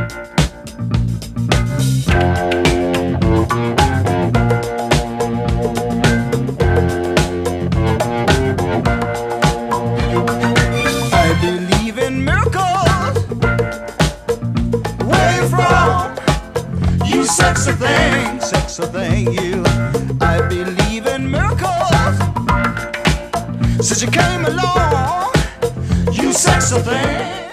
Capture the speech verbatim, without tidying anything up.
I believe in miracles. Where you from? You sexy thing, sexy thing, you. I believe in miracles. Since you came along, you sexy thing.